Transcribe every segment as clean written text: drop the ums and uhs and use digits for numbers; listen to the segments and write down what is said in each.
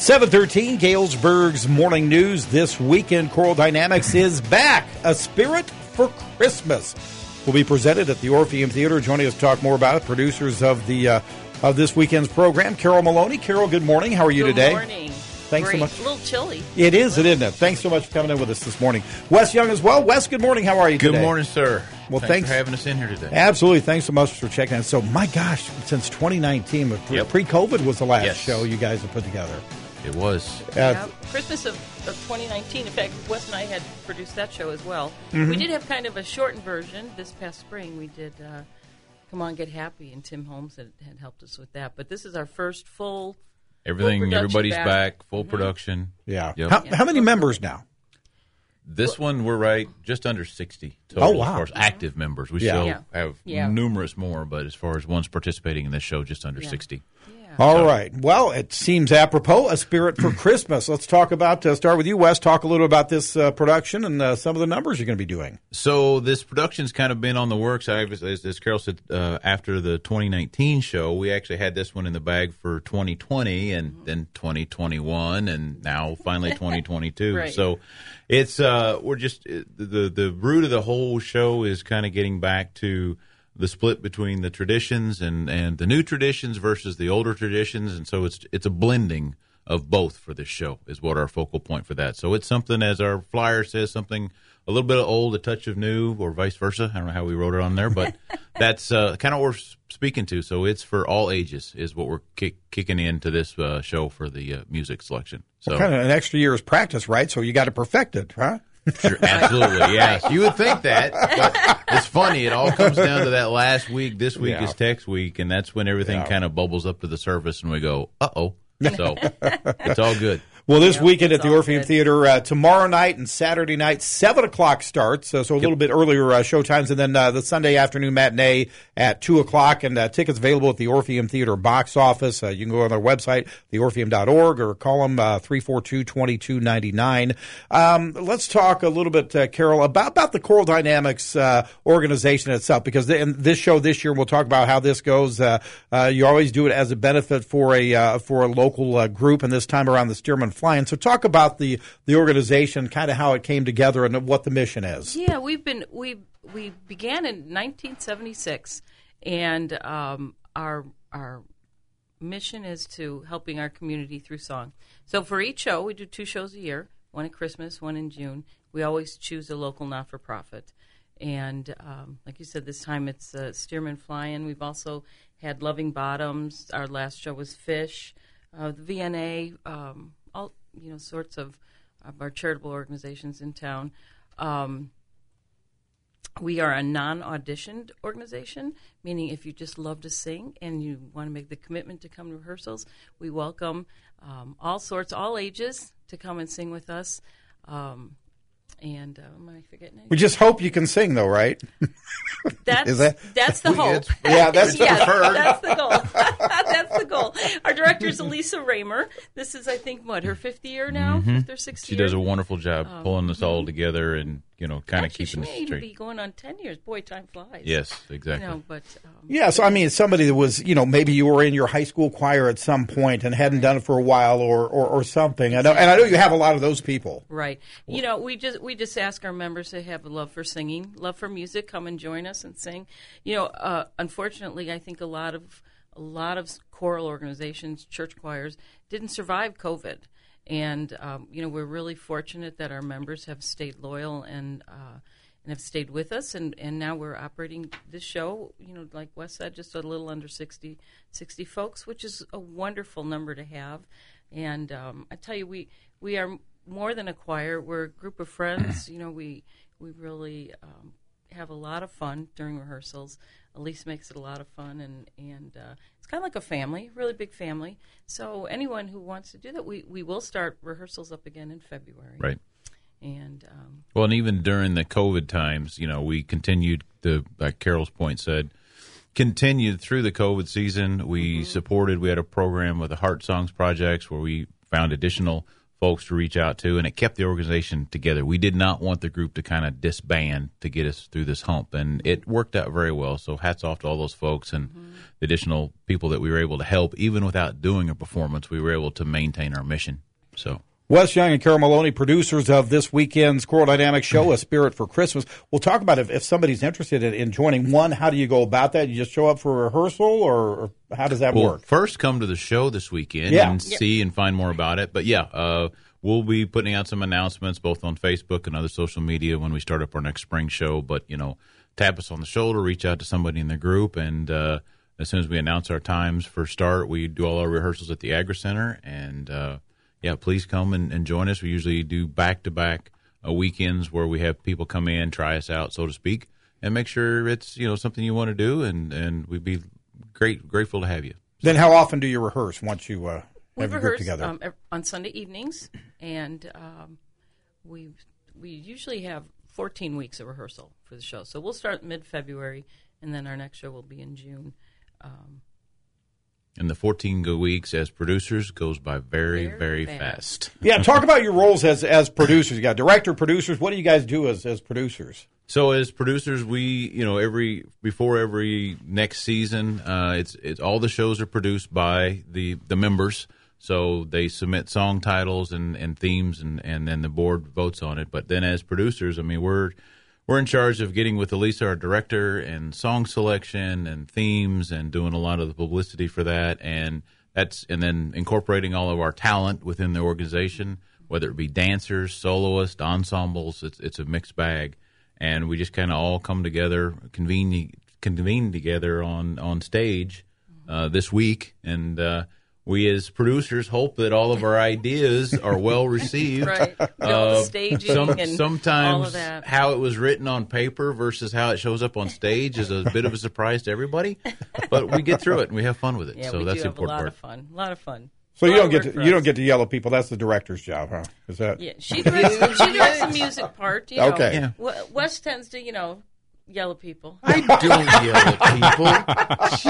7:13, Galesburg's Morning News. This weekend, Choral Dynamics is back. A Spirit for Christmas will be presented at the Orpheum Theater. Joining us to talk more about it, producers of this weekend's program, Carol Maloney. Carol, good morning. How are you today? Good morning. Thanks Great. so much. A little chilly. It is, isn't it? Thanks so much for coming in with us this morning. Wes Young as well. Wes, good morning. How are you today? Good morning, sir. Well, thanks for having us in here today. Absolutely. Thanks so much for checking out. So, my gosh, since 2019, pre-COVID was the last show you guys have put together. It was. Christmas of 2019. In fact, Wes and I had produced that show as well. Mm-hmm. We did have kind of a shortened version this past spring. We did Come On, Get Happy, and Tim Holmes had helped us with that. But this is our first full everybody's back, full production. Yeah. Yep. How many members now? This one, we're right just under 60 total. Oh, wow. As far as active members. We still have numerous more, but as far as ones participating in this show, just under 60. All right. Well, it seems apropos, A Spirit for Christmas. Let's talk about, start with you, Wes. Talk a little about this production and some of the numbers you're going to be doing. So this production's kind of been on the works. As Carol said, after the 2019 show, we actually had this one in the bag for 2020 and then 2021 and now finally 2022. Right. So it's we're just the root of the whole show is kind of getting back to the split between the traditions and the new traditions versus the older traditions, and so it's a blending of both for this show is what our focal point for that. So it's something, as our flyer says, something a little bit of old, a touch of new, or vice versa. I don't know how we wrote it on there, but that's kind of what we're speaking to. So it's for all ages is what we're kicking into this show for the music selection. So kind of an extra year's practice, right? So you got to perfect it, huh? Sure, absolutely, yes. You would think that, but it's funny. It all comes down to that last week. This week is text week, and that's when everything kind of bubbles up to the surface, and we go, uh-oh. So it's all good. Well, this weekend at the Orpheum Theater, tomorrow night and Saturday night, 7 o'clock starts, so a little bit earlier show times, and then the Sunday afternoon matinee at 2 o'clock, and tickets available at the Orpheum Theater box office. You can go on their website, theorpheum.org, or call them 342-2299. Let's talk a little bit, Carol, about the Choral Dynamics organization itself, because in this show this year, we'll talk about how this goes. You always do it as a benefit for a local group, and this time around the Stearman Flying. So talk about the organization, kind of how it came together and what the mission is. Yeah, we began in 1976, and our mission is to helping our community through song. So for each show, we do 2 shows a year, one at Christmas, one in June. We always choose a local not-for-profit. And like you said, this time it's Stearman Flying. We've also had Loving Bottoms. Our last show was Fish. The VNA, all sorts of our charitable organizations in town. We are a non-auditioned organization, meaning if you just love to sing and you want to make the commitment to come to rehearsals, we welcome all ages to come and sing with us. And am I forgetting anything? We just hope you can sing, though, right? That's the hope. That's the preferred. That's the goal. That's the goal. Our director is Elisa Raymer. This is, I think, her 5th year now? Mm-hmm. 5th or 6th year? She does a wonderful job pulling us all together and, kind of keeping us straight. She may be going on 10 years. Boy, time flies. Yes, exactly. So, I mean, somebody that was, maybe you were in your high school choir at some point and hadn't done it for a while or something. Exactly. I know you have a lot of those people. Right. We just ask our members to have a love for singing, love for music, come and join us and sing. Unfortunately, I think a lot of choral organizations, church choirs, didn't survive COVID. And, we're really fortunate that our members have stayed loyal and have stayed with us. And now we're operating this show, like Wes said, just a little under 60 folks, which is a wonderful number to have. And I tell you, we are more than a choir. We're a group of friends. We really have a lot of fun during rehearsals. Elise makes it a lot of fun, and it's kind of like a family, really big family. So anyone who wants to do that, we will start rehearsals up again in February. Right. And and even during the COVID times, we continued like Carol's point said, continued through the COVID season. We supported. We had a program with the Heart Songs Projects where we found additional folks to reach out to, and it kept the organization together. We did not want the group to kind of disband to get us through this hump, and it worked out very well. So hats off to all those folks and the additional people that we were able to help. Even without doing a performance, we were able to maintain our mission. So Wes Young and Carol Maloney, producers of this weekend's Choral Dynamics show, A Spirit for Christmas. We'll talk about if somebody's interested in joining. One, how do you go about that? You just show up for rehearsal, or how does that work? First, come to the show this weekend and see and find more about it. But, we'll be putting out some announcements both on Facebook and other social media when we start up our next spring show. But, tap us on the shoulder, reach out to somebody in the group, and as soon as we announce our times for start, we do all our rehearsals at the Agri Center, and please come and join us. We usually do back-to-back weekends where we have people come in, try us out, so to speak, and make sure it's something you want to do, and we'd be grateful to have you. Then how often do you rehearse once you have your group together? We rehearse on Sunday evenings, and we usually have 14 weeks of rehearsal for the show. So we'll start mid-February, and then our next show will be in June. And the 14 weeks as producers goes by very, very fast. Yeah, talk about your roles as producers. You got director, producers. What do you guys do as producers? So as producers, we before every next season, it's all the shows are produced by the members. So they submit song titles and themes, and then the board votes on it. But then as producers, we're in charge of getting with Elisa, our director, and song selection and themes, and doing a lot of the publicity for that, and then incorporating all of our talent within the organization, whether it be dancers, soloists, ensembles. It's a mixed bag, and we just kind of all come together, convene together on stage this week, and we as producers hope that all of our ideas are well received. Right. The staging and sometimes all of that. How it was written on paper versus how it shows up on stage is a bit of a surprise to everybody. But we get through it and we have fun with it. Yeah, so we that's do the have important a lot part. of fun. A lot of fun. So you don't get to yell at people. That's the director's job, huh? Is that? Yeah, she directs the music part. Okay. Yeah. Wes tends to, yell at people. I don't yell at people.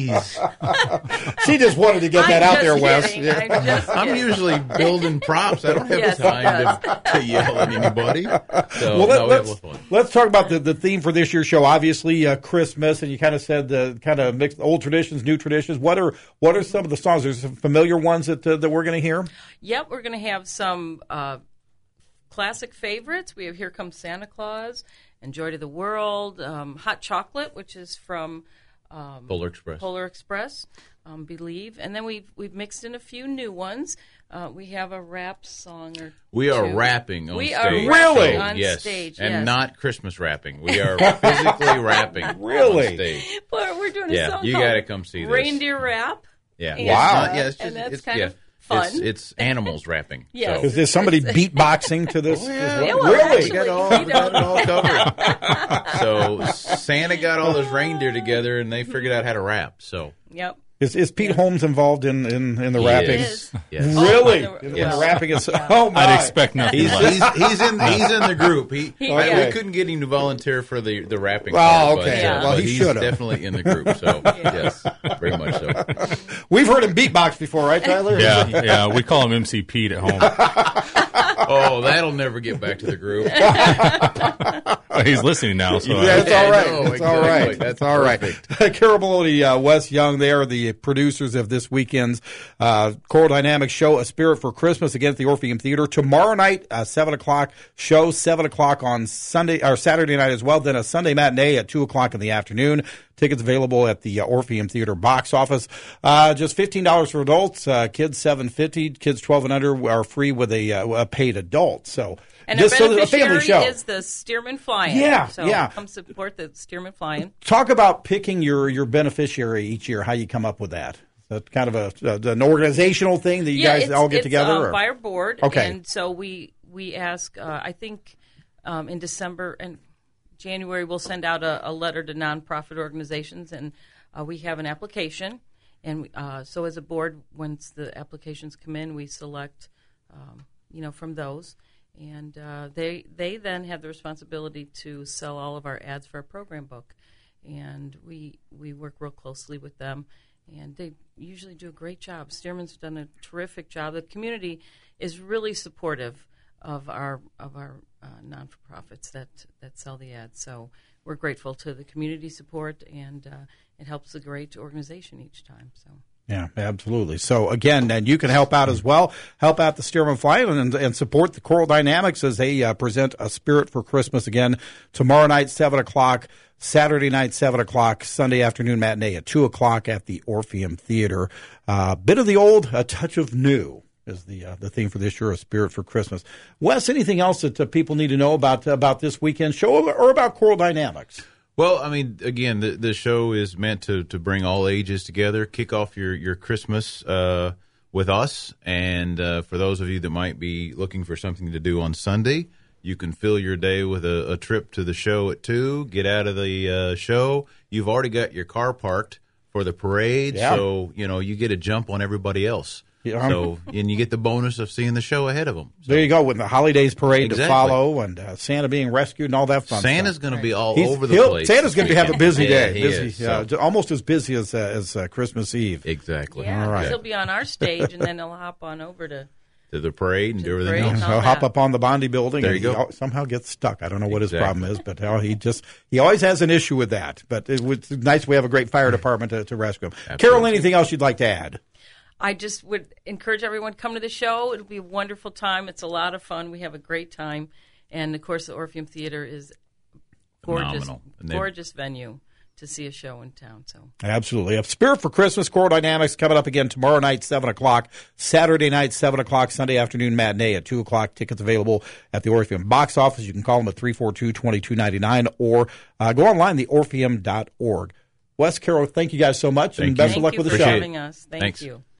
Jeez. She just wanted to get that out there, Wes. I'm usually building props. I don't have time to yell at anybody. So, let's talk about the theme for this year's show. Obviously, Christmas, and you kind of said the kind of mixed old traditions, new traditions. What are some of the songs? There's some familiar ones that we're going to hear. Yep, we're going to have some classic favorites. We have "Here Comes Santa Claus" and "Joy to the World," "Hot Chocolate," which is from Polar Express. "Believe," and then we've mixed in a few new ones. We have a rap song or we are two. rapping on we stage. Are really on yes. stage, and yes. not Christmas rapping. We are physically rapping Really? on stage. But we're doing a song you called got to come see this. Reindeer Rap. Yeah. And, Wow. And that's kind of fun. It's animals rapping. Yes. So. Is there somebody beatboxing to this? Yeah, as well? well, Really? actually, got it all covered. So Santa got all those reindeer together, and they figured out how to rap. So Yep. Is Pete Holmes involved in the rapping? is. Yes. Really? Oh, in yes. the rapping is oh my! I'd expect nothing less. He's in the group. We Okay. couldn't get him to volunteer for the rapping. Oh, part, okay. But, Yeah. Well, but he he's should've. definitely in the group. So yes, very much so. We've heard him beatbox before, right, Tyler? Yeah, we call him MC Pete at home. Oh, that'll never get back to the group. He's listening now, so Yeah, it's all right. I know, It's all exactly. right. That's It's all right. perfect. Carol Maloney, Wes Young, they are the producers of this weekend's Choral Dynamics show, A Spirit for Christmas, again at the Orpheum Theater. Tomorrow night, 7 o'clock show, 7 o'clock on Sunday or Saturday night as well. Then a Sunday matinee at 2 o'clock in the afternoon. Tickets available at the Orpheum Theater box office. Just $15 for adults. Kids $7.50. Kids 12 and under are free with a paid adult. So. And Just our so a family beneficiary show. is the Stearman Fly-In. Yeah, so yeah. come support the Stearman Fly-In. Talk about picking your beneficiary each year, how you come up with that. Is that kind of an organizational thing that you guys all get together? It's by our board. Okay. And so we ask, I think in December and January, we'll send out a letter to nonprofit organizations, and we have an application. And so as a board, once the applications come in, we select, from those. And they then have the responsibility to sell all of our ads for our program book. And we work real closely with them. and they usually do a great job. Stearman's done a terrific job. The community is really supportive of our non-for-profits that sell the ads. So we're grateful to the community support, and it helps a great organization each time. So. Yeah, absolutely. So again, and you can help out as well. Help out the Stearman Flight and support the Choral Dynamics as they present A Spirit for Christmas again tomorrow night, 7 o'clock, Saturday night, 7 o'clock, Sunday afternoon matinee at 2 o'clock at the Orpheum Theater. Bit of the old, a touch of new is the theme for this year, A Spirit for Christmas. Wes, anything else that people need to know about this weekend show or about Choral Dynamics? Well, I mean, again, the show is meant to bring all ages together, kick off your Christmas with us. And for those of you that might be looking for something to do on Sunday, you can fill your day with a trip to the show at 2, get out of the show. You've already got your car parked for the parade, so, you get a jump on everybody else. Yeah. So, and you get the bonus of seeing the show ahead of them. So. There you go, with the holidays parade to follow and Santa being rescued and all that fun Santa's stuff. going to be all over the place. Santa's going to have a busy day. Is, almost as busy as Christmas Eve. Exactly. Yeah, all right. He'll be on our stage, and then he'll hop on over to the parade and do everything else. He'll hop up on the Bondi building. There and you go. He somehow gets stuck. I don't know what his problem is, but he always has an issue with that. But it's nice we have a great fire department to rescue him. Absolutely. Carol, anything else you'd like to add? I just would encourage everyone to come to the show. It'll be a wonderful time. It's a lot of fun. We have a great time. And, of course, the Orpheum Theater is gorgeous venue to see a show in town. So absolutely. A Spirit for Christmas, Choral Dynamics coming up again tomorrow night, 7 o'clock, Saturday night, 7 o'clock, Sunday afternoon matinee at 2 o'clock. Tickets available at the Orpheum box office. You can call them at 342-2299 or go online, theorpheum.org. Wes, Carol, thank you guys so much, and best of luck with the show. Thank you for having us. Thank you.